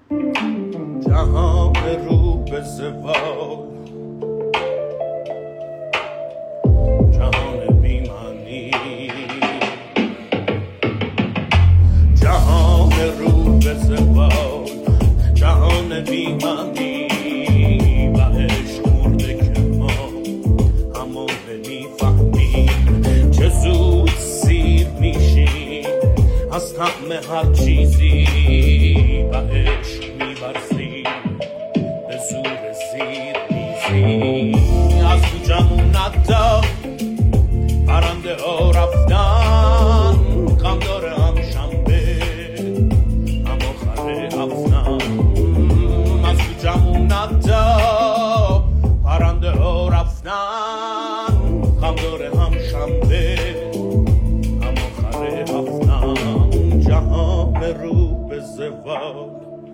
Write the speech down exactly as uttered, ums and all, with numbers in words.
جهان رو به زوال، جهان بیمانی، جهان رو به زوال، جهان بیمانی و عشق مرده که ما همون نمیفهمیم، چه زود سیر میشیم از طعم هر چیزی و عشق میبرزیم به زور زیر میزیم. از کوچمون ندا پرنده ها رفتن، غم داره هم شنبه هم آخر هفتن. از کوچمون ندا پرنده ها رفتن، غم داره هم شنبه